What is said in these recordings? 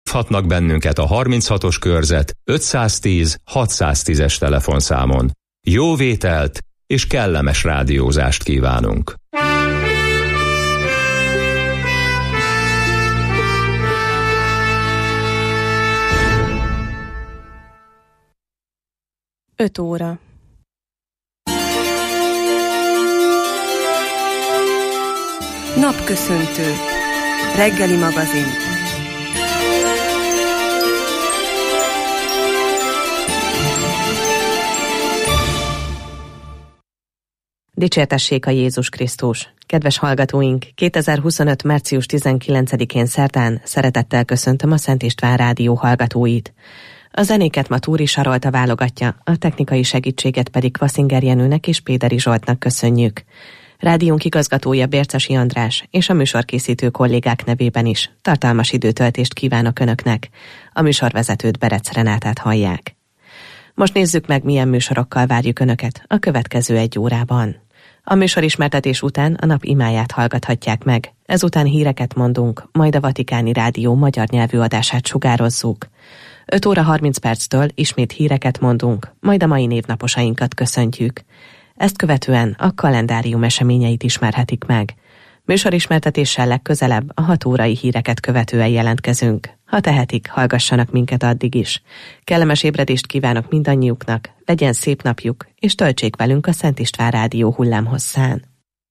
Hívhatnak bennünket a 36-os körzet 510 610-es telefonszámon. Jó vételt és kellemes rádiózást kívánunk! Öt óra. Napköszöntő. Reggeli magazin. Dicsértessék a Jézus Krisztus! Kedves hallgatóink, 2025. március 19-én szerdán szeretettel köszöntöm a Szent István Rádió hallgatóit. A zenéket ma Túri Sarolta válogatja, a technikai segítséget pedig Kvaszinger Jenőnek és Péderi Zsoltnak köszönjük. Rádiónk igazgatója Bércesi András és a műsorkészítő kollégák nevében is tartalmas időtöltést kívánok Önöknek. A műsorvezetőt, Berec Renátát hallják. Most nézzük meg, milyen műsorokkal várjuk Önöket a következő egy órában. A műsorismertetés után a nap imáját hallgathatják meg, ezután híreket mondunk, majd a Vatikáni Rádió magyar nyelvű adását sugározzuk. 5 óra 30 perctől ismét híreket mondunk, majd a mai névnaposainkat köszöntjük. Ezt követően a kalendárium eseményeit ismerhetik meg. Műsorismertetéssel legközelebb a 6 órai híreket követően jelentkezünk. Ha tehetik, hallgassanak minket addig is. Kellemes ébredést kívánok mindannyiuknak, legyen szép napjuk, és töltsék velünk a Szent István Rádió hullámhosszán.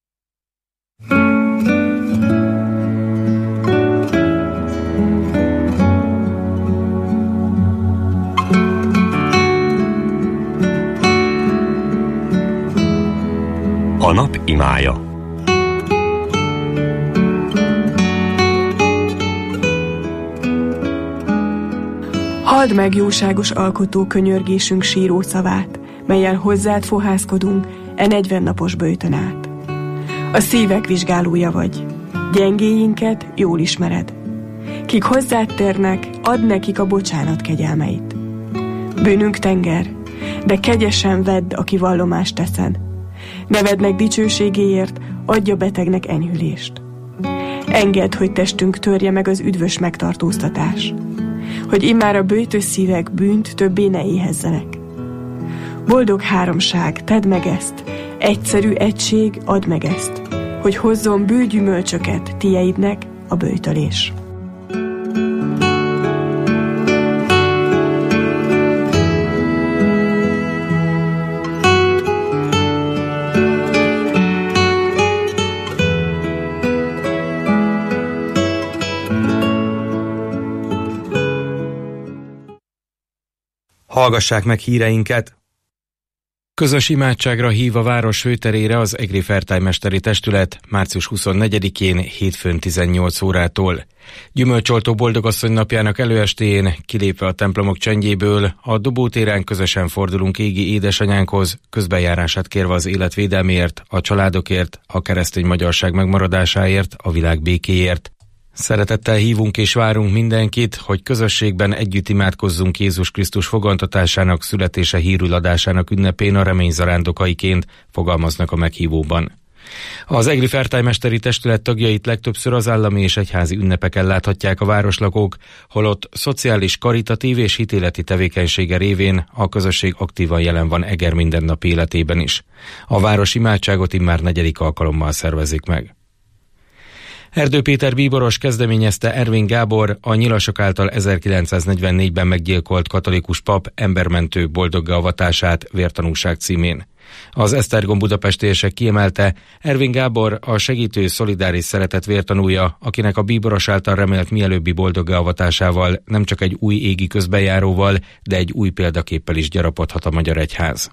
A nap imája. Halld meg, jóságos alkotó, könyörgésünk síró szavát, mellyel hozzád fohászkodunk 40 napos böjtön át. A szívek vizsgálója vagy, gyengéinket jól ismered. Kik hozzád térnek, add nekik a bocsánat kegyelmeit. Bűnünk tenger, de kegyesen vedd, aki vallomást teszen. Nevednek dicsőségéért, adja betegnek enyhülést. Engedd, hogy testünk törje meg az üdvös megtartóztatás, hogy immár a böjtös szívek bűnt többé ne éhezzenek. Boldog háromság, tedd meg ezt, egyszerű egység, add meg ezt, hogy hozzon bőgyümölcsöket tieidnek a böjtölés. Hallgassák meg híreinket! Közös imádságra hív a város főterére az Egri Fertájmesteri Testület március 24-én hétfőn 18 órától. Gyümölcsoltó Boldogasszony napjának előestéjén, kilépve a templomok csendjéből, a Dobótéren közösen fordulunk égi édesanyánkhoz, közbenjárását kérve az életvédelméért, a családokért, a keresztény magyarság megmaradásáért, a világ békéért. Szeretettel hívunk és várunk mindenkit, hogy közösségben együtt imádkozzunk Jézus Krisztus fogantatásának, születése hírül adásának ünnepén a remény zarándokaiként, fogalmaznak a meghívóban. Az Egri Fertájmesteri Testület tagjait legtöbbször az állami és egyházi ünnepeken láthatják a városlakók, holott szociális, karitatív és hitéleti tevékenysége révén a közösség aktívan jelen van Eger mindennapi életében is. A város imádságot immár 4. alkalommal szervezik meg. Erdő Péter bíboros kezdeményezte Ervin Gábor, a nyilasok által 1944-ben meggyilkolt katolikus pap embermentő boldoggá avatását vértanúság címén. Az Esztergom budapestiesek kiemelte, Ervin Gábor a segítő szolidáris szeretet vértanúja, akinek a bíboros által remélt mielőbbi boldoggá avatásával nem csak egy új égi közbenjáróval, de egy új példaképpel is gyarapodhat a magyar egyház.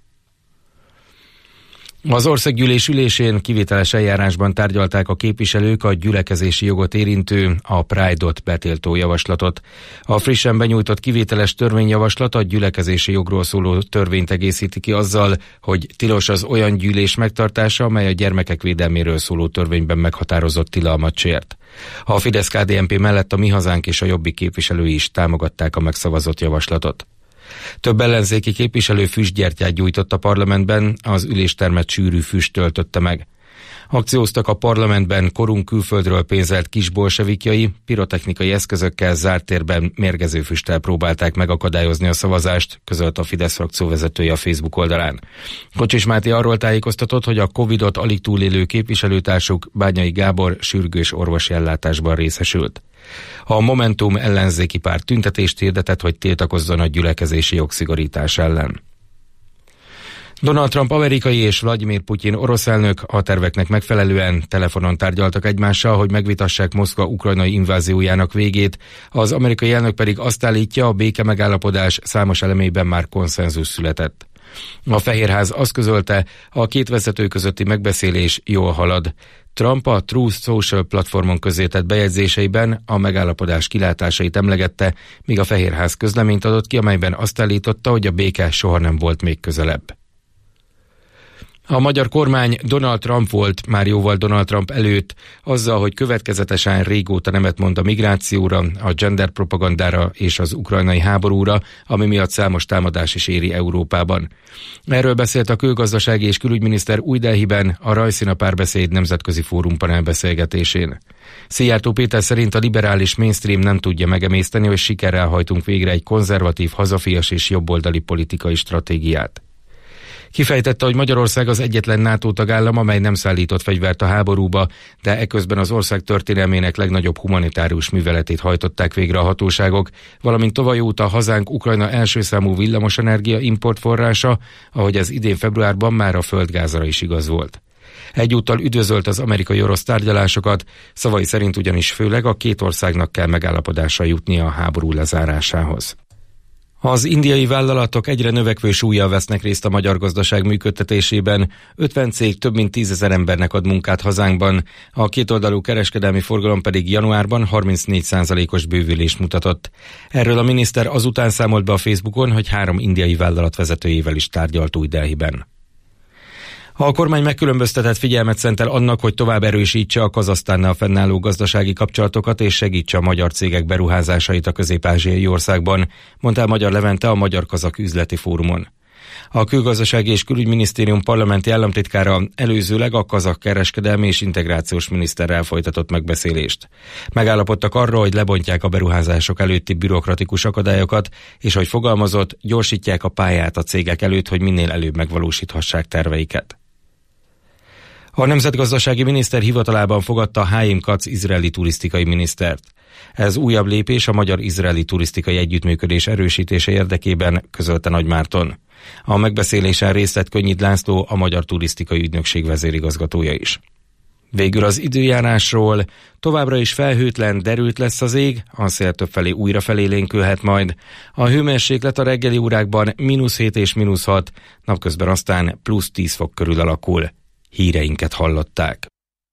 Az országgyűlés ülésén kivételes eljárásban tárgyalták a képviselők a gyülekezési jogot érintő, a Pride-ot betiltó javaslatot. A frissen benyújtott kivételes törvényjavaslat a gyülekezési jogról szóló törvényt egészíti ki azzal, hogy tilos az olyan gyűlés megtartása, amely a gyermekek védelméről szóló törvényben meghatározott tilalmat sért. A Fidesz-KDNP mellett a Mi Hazánk és a Jobbik képviselői is támogatták a megszavazott javaslatot. Több ellenzéki képviselő füstgyertyát gyújtott a parlamentben, az üléstermet sűrű füst töltötte meg. Akcióztak a parlamentben korunk külföldről pénzelt kisbolsevikjai, pirotechnikai eszközökkel zárt térben mérgező füsttel próbálták megakadályozni a szavazást, közölt a Fidesz frakció vezetője a Facebook oldalán. Kocsis Máté arról tájékoztatott, hogy a Covid-ot alig túlélő képviselőtársuk Bányai Gábor sürgős orvosi ellátásban részesült. A Momentum ellenzéki párt tüntetést hirdetett, hogy tiltakozzon a gyülekezési jogszigorítás ellen. Donald Trump amerikai és Vladimir Putyin orosz elnök a terveknek megfelelően telefonon tárgyaltak egymással, hogy megvitassák Moszkva ukrajnai inváziójának végét, az amerikai elnök pedig azt állítja, a béke megállapodás számos elemében már konszenzus született. A Fehérház azt közölte, a két vezető közötti megbeszélés jól halad. Trump a Truth Social platformon közzétett bejegyzéseiben a megállapodás kilátásait emlegette, míg a Fehérház közleményt adott ki, amelyben azt állította, hogy a béke soha nem volt még közelebb. A magyar kormány Donald Trump volt már jóval Donald Trump előtt, azzal, hogy következetesen régóta nemet mond a migrációra, a gender propagandára és az ukrajnai háborúra, ami miatt számos támadás is éri Európában. Erről beszélt a külgazdasági és külügyminiszter Új-Delhiben a Rajszína Párbeszéd nemzetközi fórum panelbeszélgetésén. Szijjártó Péter szerint a liberális mainstream nem tudja megemészteni, hogy sikerrel hajtunk végre egy konzervatív, hazafias és jobboldali politikai stratégiát. Kifejtette, hogy Magyarország az egyetlen NATO tagállam, amely nem szállított fegyvert a háborúba, de eközben az ország történelmének legnagyobb humanitárius műveletét hajtották végre a hatóságok, valamint tavaly óta hazánk Ukrajna első számú villamosenergia importforrása, ahogy ez idén februárban már a földgázra is igaz volt. Egyúttal üdvözölt az amerikai-orosz tárgyalásokat, szavai szerint ugyanis főleg a két országnak kell megállapodásra jutnia a háború lezárásához. Az indiai vállalatok egyre növekvő súllyal vesznek részt a magyar gazdaság működtetésében, 50 cég több mint 10 000 embernek ad munkát hazánkban, a kétoldalú kereskedelmi forgalom pedig januárban 34%-os bővülést mutatott. Erről a miniszter azután számolt be a Facebookon, hogy 3 indiai vállalat vezetőjével is tárgyalt Új-Delhiben. A kormány megkülönböztetett figyelmet szentel annak, hogy tovább erősítse a Kazahsztánnal fennálló gazdasági kapcsolatokat és segítse a magyar cégek beruházásait a közép-ázsiai országban, mondta el Magyar Levente a Magyar-Kazak Üzleti Fórumon. A Külgazdasági és Külügyminisztérium parlamenti államtitkára előzőleg a kazah kereskedelmi és integrációs miniszterrel folytatott megbeszélést. Megállapodtak arról, hogy lebontják a beruházások előtti bürokratikus akadályokat, és hogy fogalmazott, gyorsítják a pályát a cégek előtt, hogy minél előbb megvalósíthassák terveiket. A nemzetgazdasági miniszter hivatalában fogadta Haim Katz izraeli turisztikai minisztert. Ez újabb lépés a magyar-izraeli turisztikai együttműködés erősítése érdekében, közölte Nagy Márton. A megbeszélésen részt vett Könnyid László, a Magyar Turisztikai Ügynökség vezérigazgatója is. Végül az időjárásról: továbbra is felhőtlen, derült lesz az ég, a szél többfelé újra felélénkülhet majd. A hőmérséklet a reggeli órákban -7 és -6, napközben aztán +10 fok körül alakul. Híreinket hallották.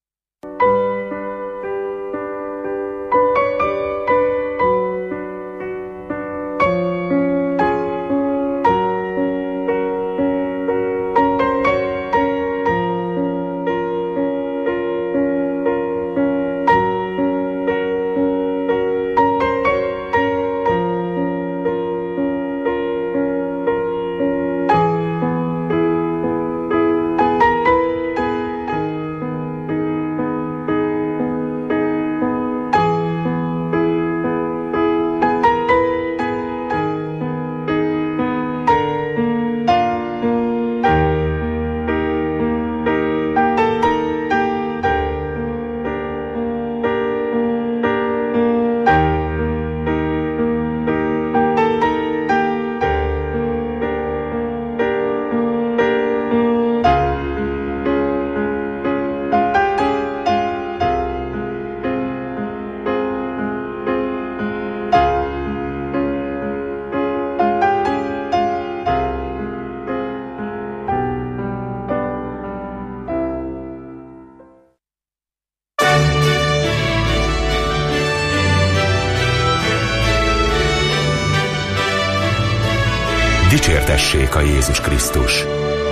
Dicsértessék a Jézus Krisztus!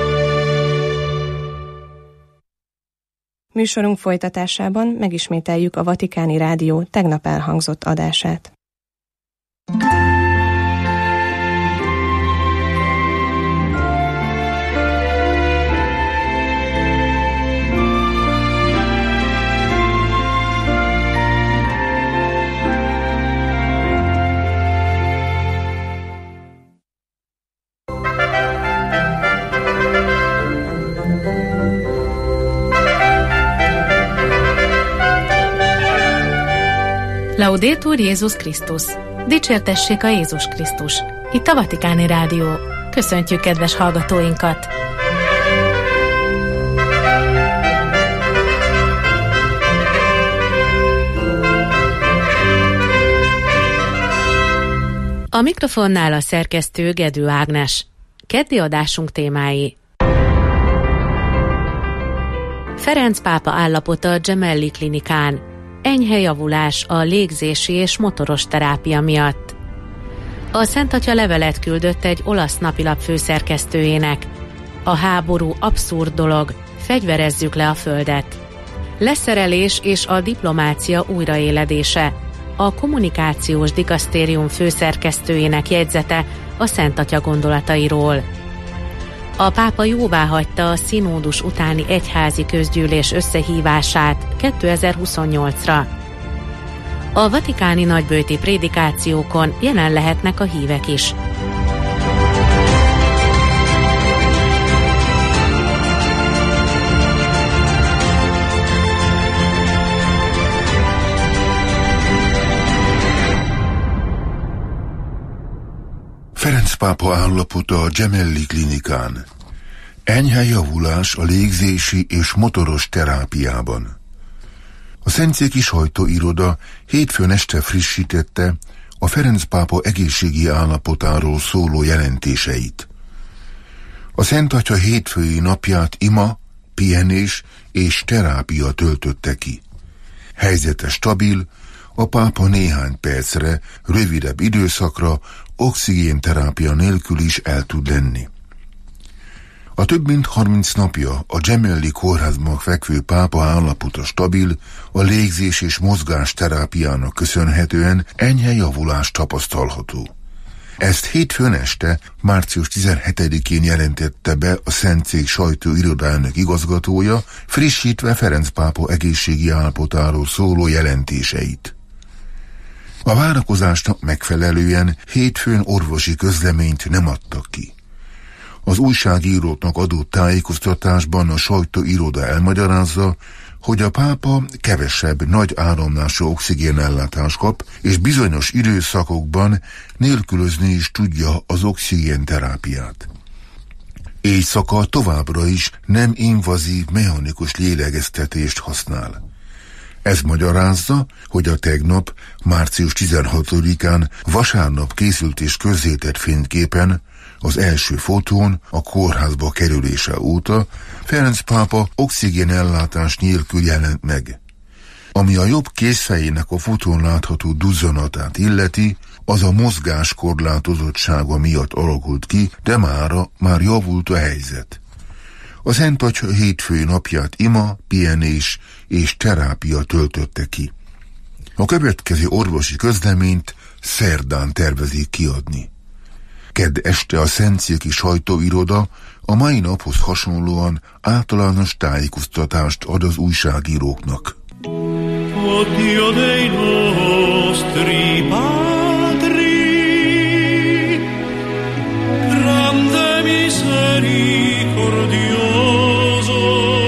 Műsorunk folytatásában megismételjük a Vatikáni Rádió tegnap elhangzott adását. Laudetur Jézus Krisztus! Dicsértessék a Jézus Krisztus! Itt a Vatikáni Rádió. Köszöntjük kedves hallgatóinkat! A mikrofonnál a szerkesztő Gedő Ágnes. Keddi adásunk témái: Ferenc pápa állapota a Gemelli klinikán, enyhe javulás a légzési és motoros terápia miatt. A Szent Atya levelet küldött egy olasz napilap főszerkesztőjének. A háború abszurd dolog, fegyverezzük le a földet. Leszerelés és a diplomácia újraéledése. A kommunikációs dikasztérium főszerkesztőjének jegyzete a Szent Atya gondolatairól. A pápa jóváhagyta a színódus utáni egyházi közgyűlés összehívását 2028-ra. A vatikáni nagyböjti prédikációkon jelen lehetnek a hívek is. Ferenc pápa állapota a Gemelli klinikán. Enyhe javulás a légzési és motoros terápiában. A Szentszéki Sajtóiroda hétfőn este frissítette a Ferenc pápa egészségi állapotáról szóló jelentéseit. A Szent Atya hétfői napját ima, pihenés és terápia töltötte ki. Helyzete stabil, a pápa néhány percre, rövidebb időszakra oxigénterápia nélkül is el tud lenni. A több mint 30 napja a Gemelli kórházban fekvő pápa állapota stabil, a légzés és mozgás terápiának köszönhetően enyhe javulás tapasztalható. Ezt hétfőn este, március 17-én jelentette be a Szentszék sajtóirodájának igazgatója, frissítve Ferenc pápa egészségi állapotáról szóló jelentéseit. A várakozásnak megfelelően hétfőn orvosi közleményt nem adtak ki. Az újságíróknak adott tájékoztatásban a sajtóiroda elmagyarázza, hogy a pápa kevesebb nagy áramlású oxigénellátást kap, és bizonyos időszakokban nélkülözni is tudja az oxigénterápiát. Éjszaka továbbra is nem invazív mechanikus lélegeztetést használ. Ez magyarázza, hogy a tegnap, március 16-án vasárnap készült és közzétett fényképen, az első fotón a kórházba kerülése óta Ferenc pápa oxigénellátás nélkül jelent meg. Ami a jobb kézfejének a fotón látható duzzanatát illeti, az a mozgás korlátozottsága miatt alakult ki, de már javult a helyzet. A Szent Atya hétfői napját ima, pihenés és terápia töltötte ki. A következő orvosi közleményt szerdán tervezik kiadni. Kedd este a Szentszéki Sajtóiroda a mai naphoz hasonlóan általános tájékoztatást ad az újságíróknak. Dio dei nostri padri, grande misericordioso.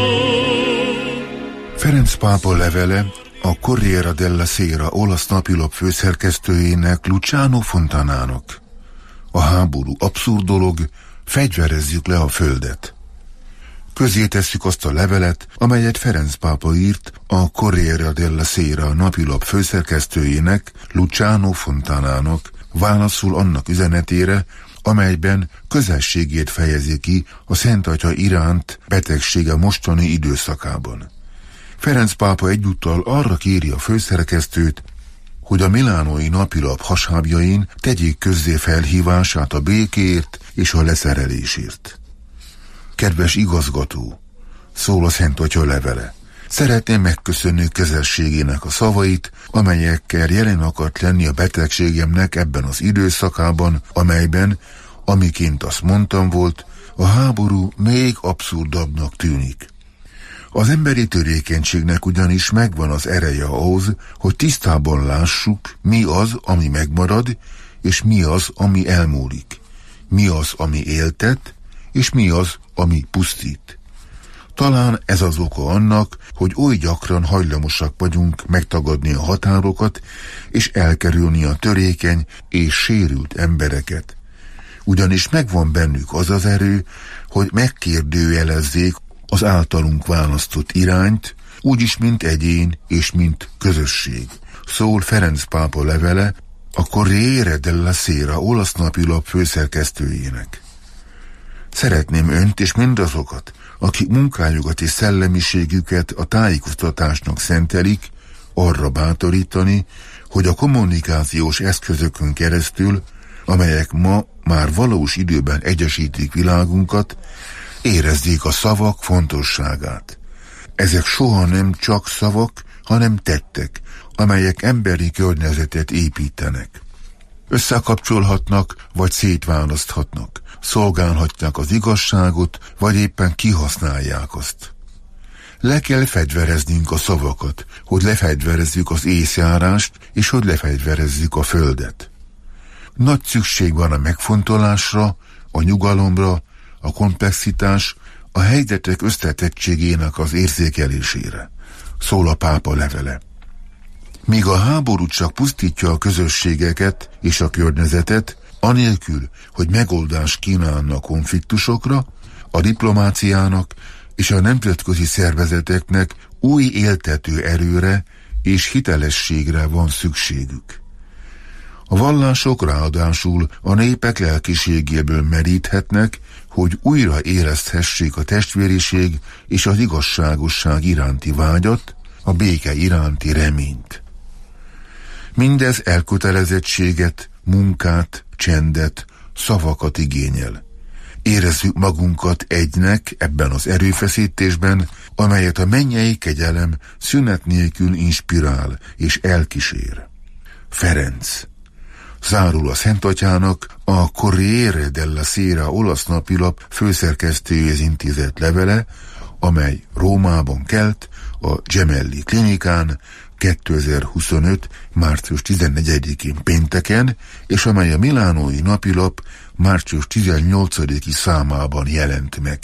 Ferenc pápa levele a Corriere della Sera olasz napilap főszerkesztőjének, Luciano Fontanának. A háború abszurd dolog, fegyverezzük le a földet. Közzétesszük azt a levelet, amelyet Ferenc pápa írt a Corriere della Sera napilap főszerkesztőjének, Luciano Fontanának, válaszul annak üzenetére, amelyben közösségét fejezi ki a Szent Atya iránt betegsége mostani időszakában. Ferenc pápa egyúttal arra kéri a főszerkesztőt, hogy a milánói napilap hasábjain tegyék közzé felhívását a békéért és a leszerelésért. Kedves igazgató, szól a Szent Atya levele. Szeretném megköszönni közösségének a szavait, amelyekkel jelen akart lenni a betegségemnek ebben az időszakában, amelyben, amiként azt mondtam volt, a háború még abszurdabbnak tűnik. Az emberi törékenységnek ugyanis megvan az ereje ahhoz, hogy tisztában lássuk, mi az, ami megmarad, és mi az, ami elmúlik. Mi az, ami éltet, és mi az, ami pusztít. Talán ez az oka annak, hogy oly gyakran hajlamosak vagyunk megtagadni a határokat, és elkerülni a törékeny és sérült embereket. Ugyanis megvan bennük az az erő, hogy megkérdőjelezzék az általunk választott irányt, úgyis mint egyén és mint közösség. Szól Ferenc pápa levele a Corriere della Sera olasz napilap főszerkesztőjének. Szeretném önt és mindazokat, akik munkájukat és szellemiségüket a tájékoztatásnak szentelik, arra bátorítani, hogy a kommunikációs eszközökön keresztül, amelyek ma már valós időben egyesítik világunkat, érezzék a szavak fontosságát. Ezek soha nem csak szavak, hanem tettek, amelyek emberi környezetet építenek. Összekapcsolhatnak, vagy szétválaszthatnak, szolgálhatják az igazságot, vagy éppen kihasználják azt. Le kell fegyvereznünk a szavakat, hogy lefegyverezzük az észjárást, és hogy lefegyverezzük a földet. Nagy szükség van a megfontolásra, a nyugalomra, a komplexitás, a helyzetek összetettségének az érzékelésére, szól a pápa levele. Míg a háború csak pusztítja a közösségeket és a környezetet, anélkül, hogy megoldást kínálna a konfliktusokra, a diplomáciának és a nemzetközi szervezeteknek új éltető erőre és hitelességre van szükségük. A vallások ráadásul a népek lelkiségéből meríthetnek, hogy újra érezhessék a testvériség és az igazságosság iránti vágyat, a béke iránti reményt. Mindez elkötelezettséget, munkát, csendet, szavakat igényel. Érezzük magunkat egynek ebben az erőfeszítésben, amelyet a mennyei kegyelem szünet nélkül inspirál és elkísér. Ferenc. Zárul a Szentatyának a Corriere della Sera olasz napilap főszerkesztőjéhez intézett levele, amely Rómában kelt a Gemelli klinikán 2025. március 14-én pénteken, és amely a milánói napilap március 18-i számában jelent meg.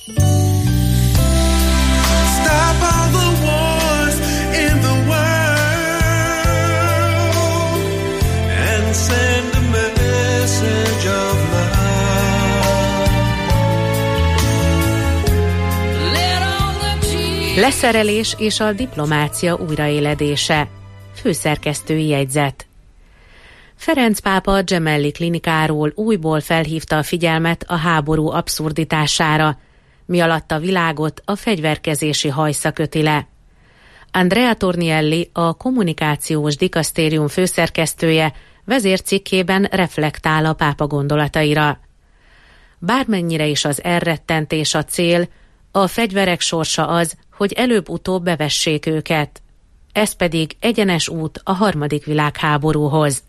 Leszerelés és a diplomácia újraéledése. Főszerkesztői jegyzet. Ferenc pápa a Gemelli klinikáról újból felhívta a figyelmet a háború abszurditására, mi alatt a világot a fegyverkezési hajsza köti le. Andrea Tornielli, a kommunikációs dikasztérium főszerkesztője vezércikkében reflektál a pápa gondolataira. Bármennyire is az elrettentés a cél, a fegyverek sorsa az, hogy előbb-utóbb bevessék őket. Ez pedig egyenes út a harmadik világháborúhoz.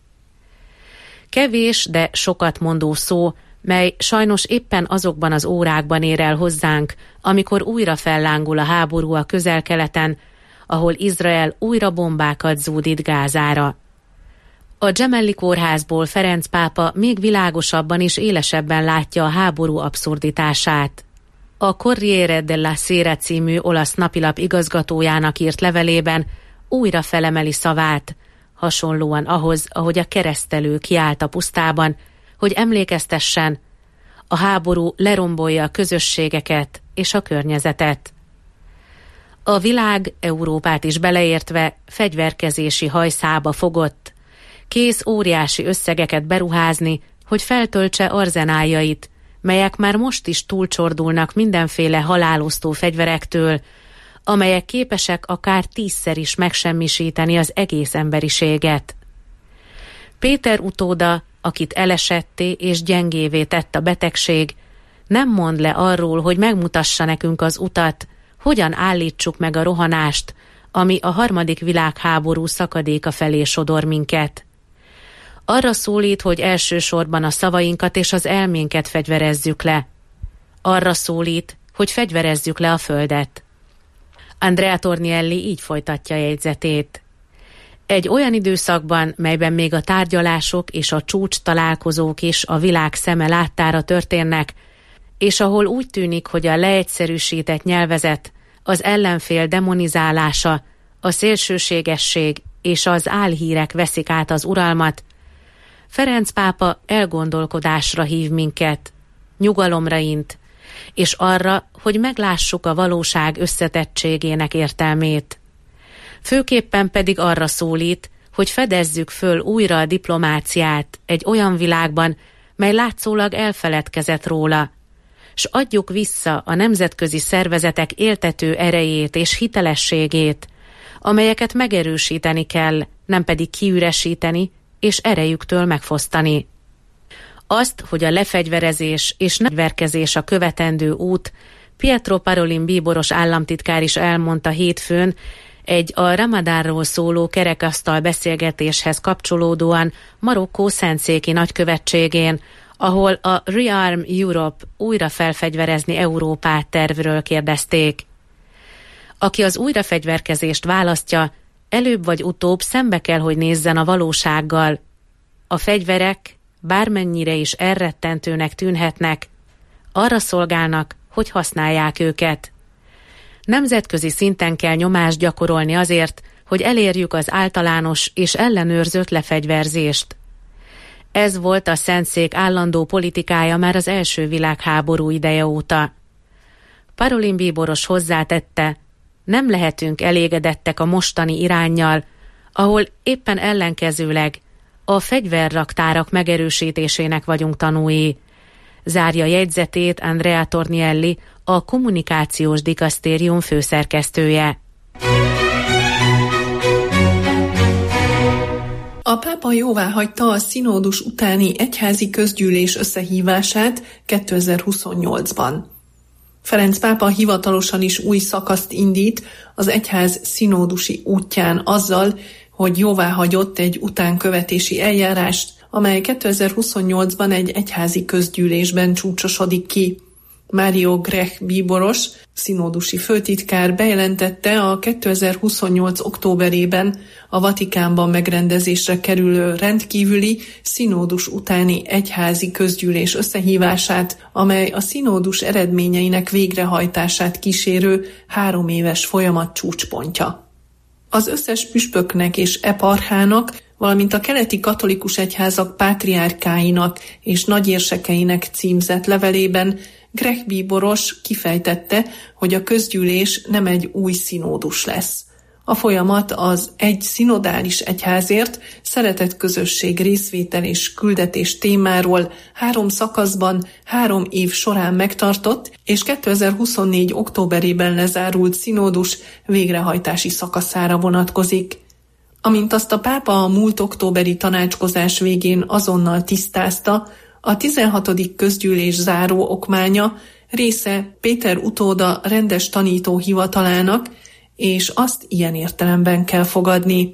Kevés, de sokat mondó szó, mely sajnos éppen azokban az órákban ér el hozzánk, amikor újra fellángul a háború a Közel-Keleten, ahol Izrael újra bombákat zúdít Gázára. A Gemelli kórházból Ferenc pápa még világosabban és élesebben látja a háború abszurditását. A Corriere della Sera című olasz napilap igazgatójának írt levelében újra felemeli szavát, hasonlóan ahhoz, ahogy a keresztelő kiállt a pusztában, hogy emlékeztessen, a háború lerombolja a közösségeket és a környezetet. A világ, Európát is beleértve, fegyverkezési hajszába fogott, kész óriási összegeket beruházni, hogy feltöltse arzenáljait, melyek már most is túlcsordulnak mindenféle halálosztó fegyverektől, amelyek képesek akár 10-szer is megsemmisíteni az egész emberiséget. Péter utóda, akit elesetté és gyengévé tett a betegség, nem mond le arról, hogy megmutassa nekünk az utat, hogyan állítsuk meg a rohanást, ami a harmadik világháború szakadéka felé sodor minket. Arra szólít, hogy elsősorban a szavainkat és az elménket fegyverezzük le. Arra szólít, hogy fegyverezzük le a földet. Andrea Tornielli így folytatja jegyzetét. Egy olyan időszakban, melyben még a tárgyalások és a csúcs találkozók is a világ szeme láttára történnek, és ahol úgy tűnik, hogy a leegyszerűsített nyelvezet, az ellenfél demonizálása, a szélsőségesség és az álhírek veszik át az uralmat, Ferenc pápa elgondolkodásra hív minket, nyugalomra int, és arra, hogy meglássuk a valóság összetettségének értelmét. Főképpen pedig arra szólít, hogy fedezzük föl újra a diplomáciát egy olyan világban, mely látszólag elfeledkezett róla, s adjuk vissza a nemzetközi szervezetek éltető erejét és hitelességét, amelyeket megerősíteni kell, nem pedig kiüresíteni és erejüktől megfosztani. Azt, hogy a lefegyverezés és fegyverkezés a követendő út, Pietro Parolin bíboros államtitkár is elmondta hétfőn egy a Ramadánról szóló kerekasztal beszélgetéshez kapcsolódóan Marokkó szentszéki nagykövetségén, ahol a Rearm Europe újra felfegyverezni Európát tervről kérdezték. Aki az újrafegyverkezést választja, előbb vagy utóbb szembe kell, hogy nézzen a valósággal. A fegyverek, bármennyire is elrettentőnek tűnhetnek, arra szolgálnak, hogy használják őket. Nemzetközi szinten kell nyomást gyakorolni azért, hogy elérjük az általános és ellenőrzött lefegyverzést. Ez volt a Szentszék állandó politikája már az első világháború ideje óta. Parolin bíboros hozzátette, nem lehetünk elégedettek a mostani iránnyal, ahol éppen ellenkezőleg a fegyverraktárak megerősítésének vagyunk tanúi. Zárja jegyzetét Andrea Tornielli, a kommunikációs dikasztérium főszerkesztője. A pápa jóváhagyta a színódus utáni egyházi közgyűlés összehívását 2028-ban. Ferenc pápa hivatalosan is új szakaszt indít az egyház színódusi útján azzal, hogy jóváhagyott egy utánkövetési eljárást, amely 2028-ban egy egyházi közgyűlésben csúcsosodik ki. Mário Grech bíboros, színódusi főtitkár bejelentette a 2028. októberében a Vatikánban megrendezésre kerülő rendkívüli színódus utáni egyházi közgyűlés összehívását, amely a színódus eredményeinek végrehajtását kísérő 3 éves folyamat csúcspontja. Az összes püspöknek és eparchának, valamint a keleti katolikus egyházak pátriárkáinak és nagyérsekeinek címzett levelében Grech bíboros kifejtette, hogy a közgyűlés nem egy új színódus lesz. A folyamat az egy szinodális egyházért, szeretett közösség, részvétel és küldetés témáról 3 szakaszban 3 év során megtartott, és 2024. októberében lezárult színódus végrehajtási szakaszára vonatkozik. Amint azt a pápa a múlt októberi tanácskozás végén azonnal tisztázta, a 16. közgyűlés záró okmánya része Péter utóda rendes tanító hivatalának, és azt ilyen értelemben kell fogadni.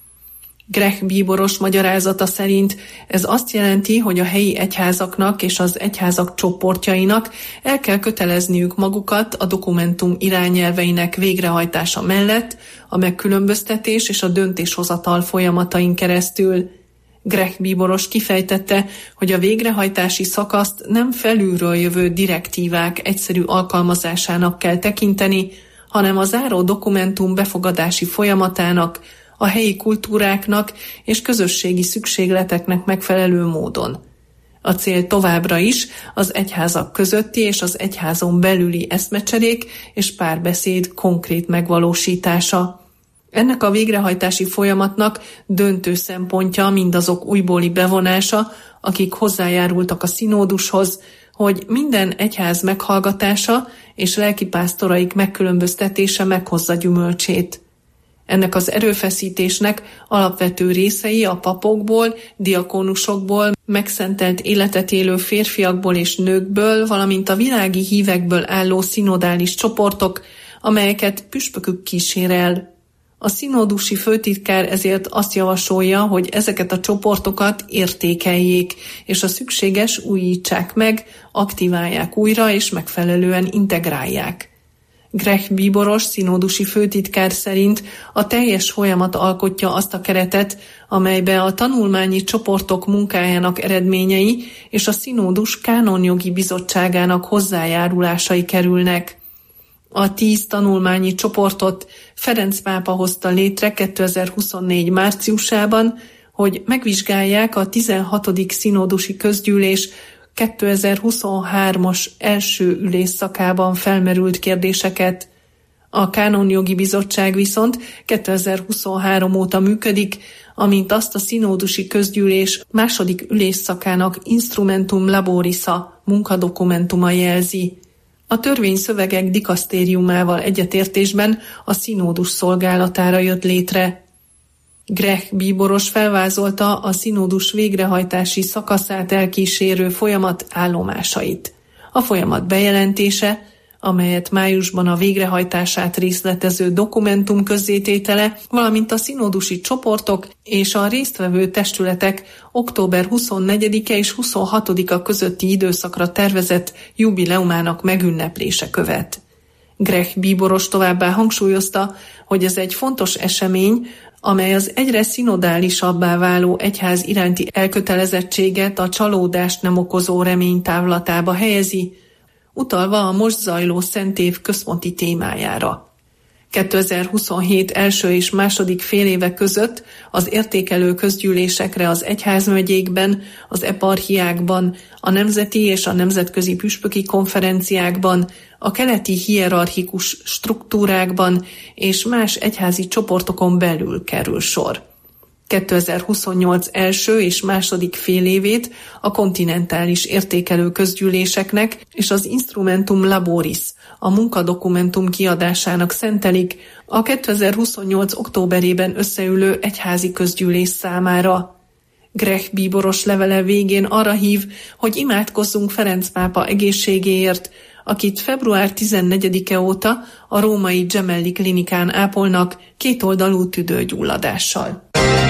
Grech bíboros magyarázata szerint ez azt jelenti, hogy a helyi egyházaknak és az egyházak csoportjainak el kell kötelezniük magukat a dokumentum irányelveinek végrehajtása mellett a megkülönböztetés és a döntéshozatal folyamatain keresztül. Grech bíboros kifejtette, hogy a végrehajtási szakaszt nem felülről jövő direktívák egyszerű alkalmazásának kell tekinteni, hanem a záró dokumentum befogadási folyamatának, a helyi kultúráknak és közösségi szükségleteknek megfelelő módon. A cél továbbra is az egyházak közötti és az egyházon belüli eszmecserék és párbeszéd konkrét megvalósítása. Ennek a végrehajtási folyamatnak döntő szempontja mindazok újbóli bevonása, akik hozzájárultak a színódushoz, hogy minden egyház meghallgatása és lelkipásztoraik megkülönböztetése meghozza gyümölcsét. Ennek az erőfeszítésnek alapvető részei a papokból, diakónusokból, megszentelt életet élő férfiakból és nőkből, valamint a világi hívekből álló szinodális csoportok, amelyeket püspökük kísér el. A színódusi főtitkár ezért azt javasolja, hogy ezeket a csoportokat értékeljék, és a szükséges újítsák meg, aktiválják újra és megfelelően integrálják. Grech bíboros színódusi főtitkár szerint a teljes folyamat alkotja azt a keretet, amelybe a tanulmányi csoportok munkájának eredményei és a színódus kánonjogi bizottságának hozzájárulásai kerülnek. A 10 tanulmányi csoportot Ferenc pápa hozta létre 2024 márciusában, hogy megvizsgálják a 16. színódusi közgyűlés 2023-as első ülésszakában felmerült kérdéseket. A Kánonjogi Bizottság viszont 2023 óta működik, amint azt a színódusi közgyűlés második ülésszakának Instrumentum Laborisa munkadokumentuma jelzi. A törvényszövegek dikasztériumával egyetértésben a színódus szolgálatára jött létre. Grech bíboros felvázolta a színódus végrehajtási szakaszát elkísérő folyamat állomásait. A folyamat bejelentése, amelyet májusban a végrehajtását részletező dokumentum közzététele, valamint a színódusi csoportok és a résztvevő testületek október 24-e és 26-a közötti időszakra tervezett jubileumának megünneplése követ. Grech bíboros továbbá hangsúlyozta, hogy ez egy fontos esemény, amely az egyre szinodálisabbá váló egyház iránti elkötelezettséget a csalódást nem okozó remény távlatába helyezi, utalva a most zajló szentév központi témájára. 2027 első és második féléve között az értékelő közgyűlésekre az egyházmegyékben, az eparchiákban, a nemzeti és a nemzetközi püspöki konferenciákban, a keleti hierarchikus struktúrákban és más egyházi csoportokon belül kerül sor. 2028 első és második félévét a kontinentális értékelő közgyűléseknek és az Instrumentum Laboris, a munkadokumentum kiadásának szentelik a 2028 októberében összeülő egyházi közgyűlés számára. Grech bíboros levele végén arra hív, hogy imádkozzunk Ferenc pápa egészségéért, akit február 14-e óta a római Gemelli klinikán ápolnak kétoldalú tüdőgyulladással.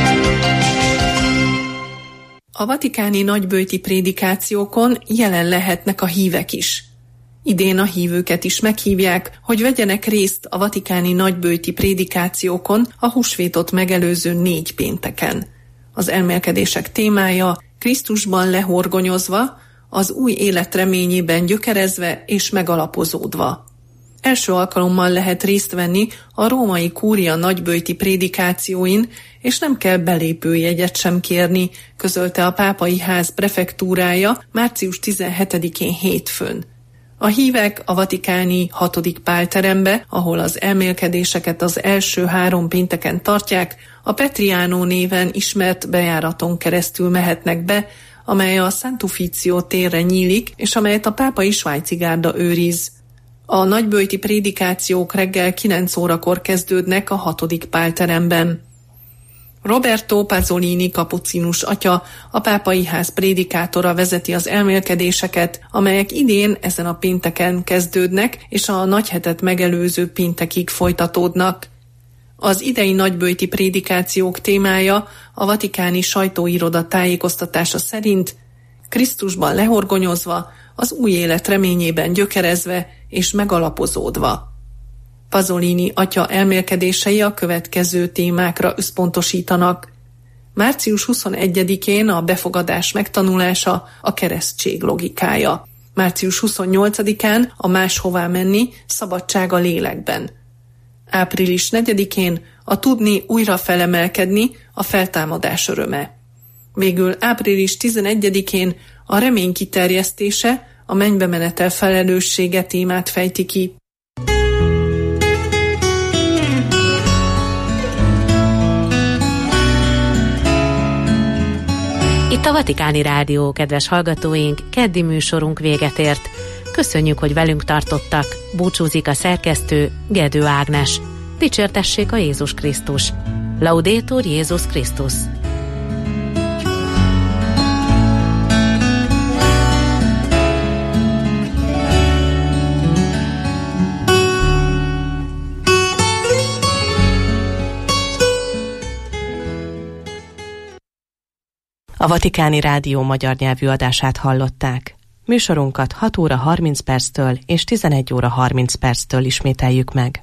A vatikáni nagyböjti prédikációkon jelen lehetnek a hívek is. Idén a hívőket is meghívják, hogy vegyenek részt a vatikáni nagyböjti prédikációkon a húsvétot megelőző 4 pénteken. Az elmélkedések témája Krisztusban lehorgonyozva, az új élet reményében gyökerezve és megalapozódva. Első alkalommal lehet részt venni a római kúria nagyböjti prédikációin, és nem kell belépőjegyet sem kérni, közölte a pápai ház prefektúrája március 17-én hétfőn. A hívek a vatikáni 6. pálterembe, ahol az elmélkedéseket az első 3 pénteken tartják, a Petriano néven ismert bejáraton keresztül mehetnek be, amely a Sant'Ufficio térre nyílik, és amelyet a pápai svájci gárda őriz. A nagyböjti prédikációk reggel 9 órakor kezdődnek a 6. pálteremben. Roberto Pasolini kapucinus atya, a pápai ház prédikátora vezeti az elmélkedéseket, amelyek idén ezen a pénteken kezdődnek, és a nagyhetet megelőző péntekig folytatódnak. Az idei nagyböjti prédikációk témája a vatikáni sajtóiroda tájékoztatása szerint Krisztusban lehorgonyozva, az új élet reményében gyökerezve és megalapozódva. Pasolini atya elmélkedései a következő témákra összpontosítanak. Március 21-én a befogadás megtanulása, a keresztség logikája. Március 28-án a máshová menni, szabadság a lélekben. Április 4-én a tudni újra felemelkedni, a feltámadás öröme. Végül április 11-én a remény kiterjesztése, a mennybe menetel felelőssége témát fejti ki. Itt a Vatikáni Rádió, kedves hallgatóink, keddi műsorunk véget ért. Köszönjük, hogy velünk tartottak. Búcsúzik a szerkesztő, Gedő Ágnes. Dicsértessék a Jézus Krisztus. Laudetur Jézus Krisztus. A Vatikáni Rádió magyar nyelvű adását hallották. Műsorunkat 6 óra 30 perctől és 11 óra 30 perctől ismételjük meg.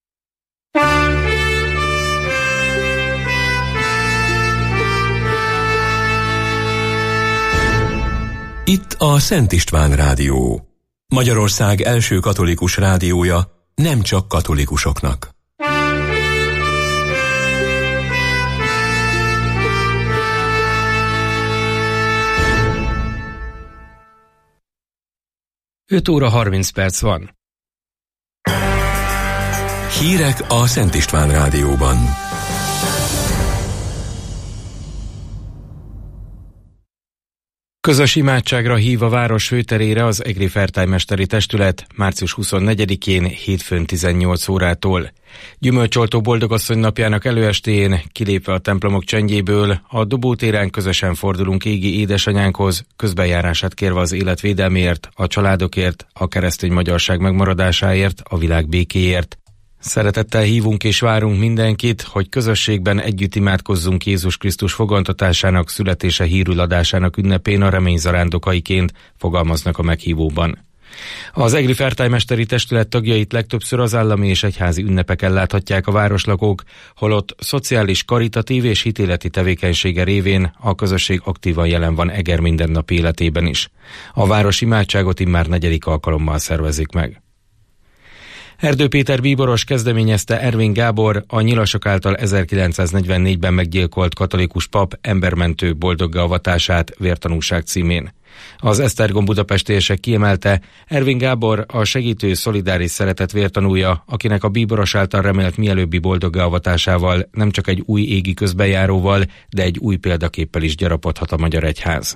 Itt a Szent István Rádió. Magyarország első katolikus rádiója, nem csak katolikusoknak. Öt óra 30 perc van. Hírek a Szent István Rádióban. Közös imádságra hív a város főterére az egri fertájmesteri testület március 24-én hétfőn 18 órától. Gyümölcsoltó Boldogasszony napjának előestéjén, kilépve a templomok csendjéből, a Dobótéren közösen fordulunk égi édesanyánkhoz, közbenjárását kérve az életvédelméért, a családokért, a keresztény magyarság megmaradásáért, a világ békéért. Szeretettel hívunk és várunk mindenkit, hogy közösségben együtt imádkozzunk Jézus Krisztus fogantatásának, születése hírül adásának ünnepén a remény zarándokaiként, fogalmaznak a meghívóban. Az egri fertájmesteri testület tagjait legtöbbször az állami és egyházi ünnepeken láthatják a városlakók, holott szociális, karitatív és hitéleti tevékenysége révén a közösség aktívan jelen van Eger mindennapi életében is. A város imádságot immár 4. alkalommal szervezik meg. Erdő Péter bíboros kezdeményezte Ervin Gábor, a nyilasok által 1944-ben meggyilkolt katolikus pap embermentő boldoggá avatását vértanúság címén. Az Esztergom budapestiesek kiemelte, Ervin Gábor a segítő szolidáris szeretet vértanúja, akinek a bíboros által remélt mielőbbi boldoggá avatásával nem csak egy új égi közbenjáróval, de egy új példaképpel is gyarapodhat a magyar egyház.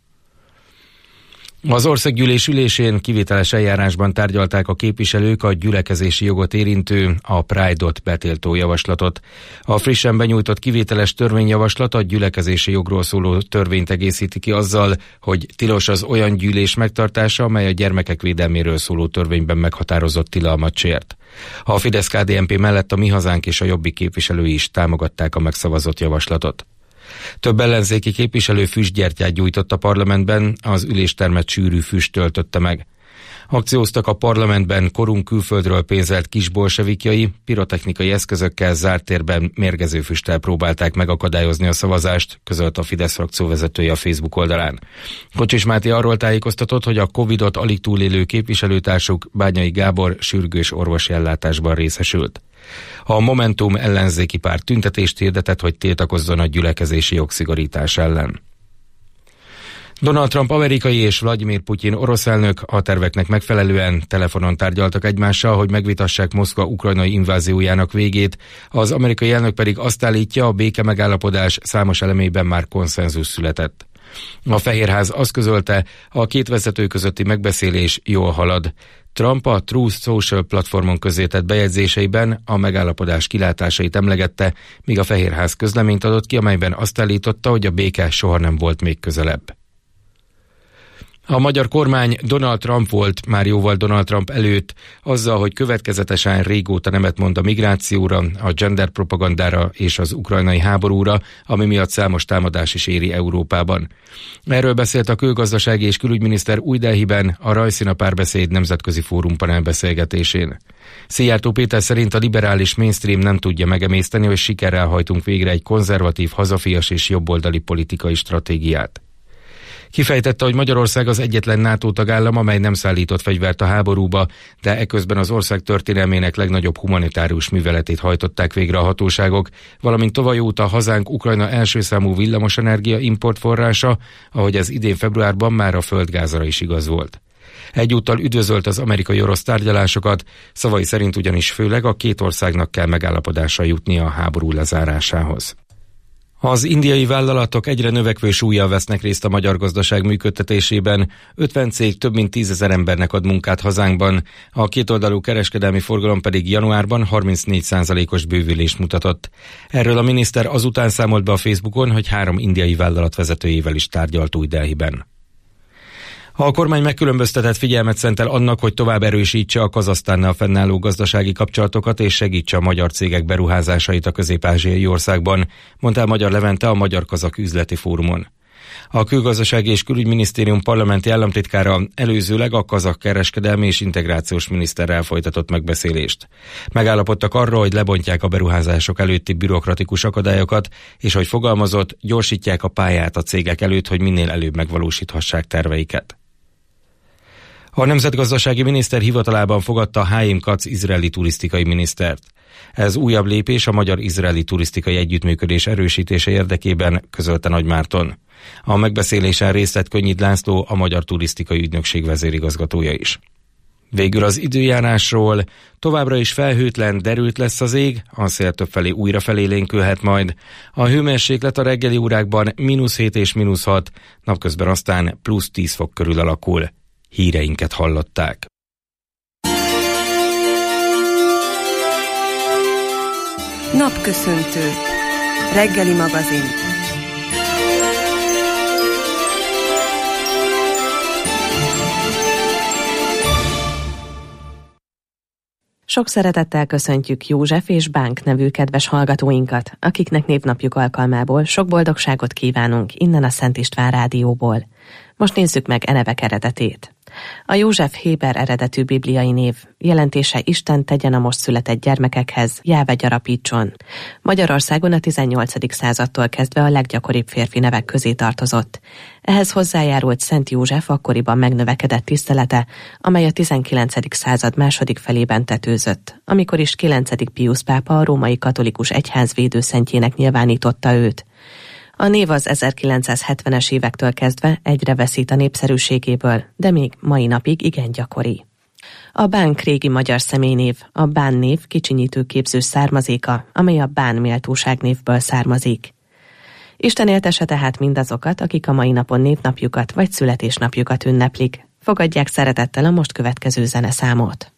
Az országgyűlés ülésén kivételes eljárásban tárgyalták a képviselők a gyülekezési jogot érintő, a Pride-ot betiltó javaslatot. A frissen benyújtott kivételes törvényjavaslat a gyülekezési jogról szóló törvényt egészíti ki azzal, hogy tilos az olyan gyűlés megtartása, amely a gyermekek védelméről szóló törvényben meghatározott tilalmat sért. A Fidesz-KDNP mellett a Mi Hazánk és a Jobbik képviselői is támogatták a megszavazott javaslatot. Több ellenzéki képviselő füstgyertyát gyújtott a parlamentben, az üléstermet sűrű füst töltötte meg. Akcióztak a parlamentben korunk külföldről pénzelt kisbolsevikjai, pirotechnikai eszközökkel zárt térben mérgező füsttel próbálták megakadályozni a szavazást, közölt a Fidesz frakció vezetője a Facebook oldalán. Kocsis Máté arról tájékoztatott, hogy a Covid-ot alig túlélő képviselőtársuk, Bányai Gábor sürgős orvosi ellátásban részesült. A Momentum ellenzéki párt tüntetést hirdetett, hogy tiltakozzon a gyülekezési jogszigorítás ellen. Donald Trump amerikai és Vladimir Putyin orosz elnök a terveknek megfelelően telefonon tárgyaltak egymással, hogy megvitassák Moszkva ukrajnai inváziójának végét, az amerikai elnök pedig azt állítja, a béke megállapodás számos elemében már konszenzus született. A Fehérház azt közölte, a két vezető közötti megbeszélés jól halad. Trump a Truth Social platformon közzétett bejegyzéseiben a megállapodás kilátásait emlegette, míg a Fehérház közleményt adott ki, amelyben azt állította, hogy a béke soha nem volt még közelebb. A magyar kormány Donald Trump volt már jóval Donald Trump előtt, azzal, hogy következetesen régóta nemet mond a migrációra, a gender propagandára és az ukrajnai háborúra, ami miatt számos támadás is éri Európában. Erről beszélt a külgazdasági és külügyminiszter Új-Delhiben a Rajszína Párbeszéd nemzetközi fórum panelbeszélgetésén. Szijjártó Péter szerint a liberális mainstream nem tudja megemészteni, hogy sikerrel hajtunk végre egy konzervatív, hazafias és jobboldali politikai stratégiát. Kifejtette, hogy Magyarország az egyetlen NATO tagállam, amely nem szállított fegyvert a háborúba, de eközben az ország történelmének legnagyobb humanitárius műveletét hajtották végre a hatóságok, valamint tavaly óta hazánk Ukrajna első számú villamosenergia importforrása, ahogy ez idén februárban már a földgázra is igaz volt. Egyúttal üdvözölt az amerikai-orosz tárgyalásokat, szavai szerint ugyanis főleg a két országnak kell megállapodásra jutnia a háború lezárásához. Az indiai vállalatok egyre növekvő súllyal vesznek részt a magyar gazdaság működtetésében, 50 cég több mint 10 000 embernek ad munkát hazánkban, a kétoldalú kereskedelmi forgalom pedig januárban 34%-os bővülést mutatott. Erről a miniszter azután számolt be a Facebookon, hogy 3 indiai vállalat vezetőjével is tárgyalt Új-Delhiben. A kormány megkülönböztetett figyelmet szentel annak, hogy tovább erősítse a Kazahsztánnal fennálló gazdasági kapcsolatokat és segítse a magyar cégek beruházásait a közép-ázsiai országban, mondta Magyar Levente a Magyar-Kazak üzleti fórumon. A Külgazdasági és Külügyminisztérium parlamenti államtitkára előzőleg a kazah kereskedelmi és integrációs miniszterrel folytatott megbeszélést. Megállapodtak arról, hogy lebontják a beruházások előtti bürokratikus akadályokat, és hogy fogalmazott, gyorsítják a pályát a cégek előtt, hogy minél előbb megvalósíthassák terveiket. A nemzetgazdasági miniszter hivatalában fogadta Haim Katz izraeli turisztikai minisztert. Ez újabb lépés a magyar-izraeli turisztikai együttműködés erősítése érdekében, közölte Nagy Márton. A megbeszélésen részt vett Könnyid László, a Magyar Turisztikai Ügynökség vezérigazgatója is. Végül az időjárásról: továbbra is felhőtlen, derült lesz az ég, a szél többfelé újra felélénkülhet majd. A hőmérséklet a reggeli órákban -7 és -6, napközben aztán +10 fok körül alakul. Híreinket hallották. Napköszöntő. Reggeli magazin. Sok szeretettel köszöntjük József és Bánk nevű kedves hallgatóinkat, akiknek névnapjuk alkalmából sok boldogságot kívánunk innen a Szent István Rádióból. Most nézzük meg e nevek eredetét. A József héber eredetű bibliai név, jelentése Isten tegyen a most született gyermekekhez, Jáve gyarapítson. Magyarországon a 18. századtól kezdve a leggyakoribb férfi nevek közé tartozott. Ehhez hozzájárult Szent József akkoriban megnövekedett tisztelete, amely a 19. század második felében tetőzött, amikor is 9. Piusz pápa a római katolikus egyház védőszentjének nyilvánította őt. A név az 1970-es évektől kezdve egyre veszít a népszerűségéből, de még mai napig igen gyakori. A Bánk régi magyar személynév, a Bán név kicsinyítőképzős származéka, amely a Bán méltóságnévből származik. Isten éltesse tehát mindazokat, akik a mai napon névnapjukat vagy születésnapjukat ünneplik. Fogadják szeretettel a most következő zeneszámot.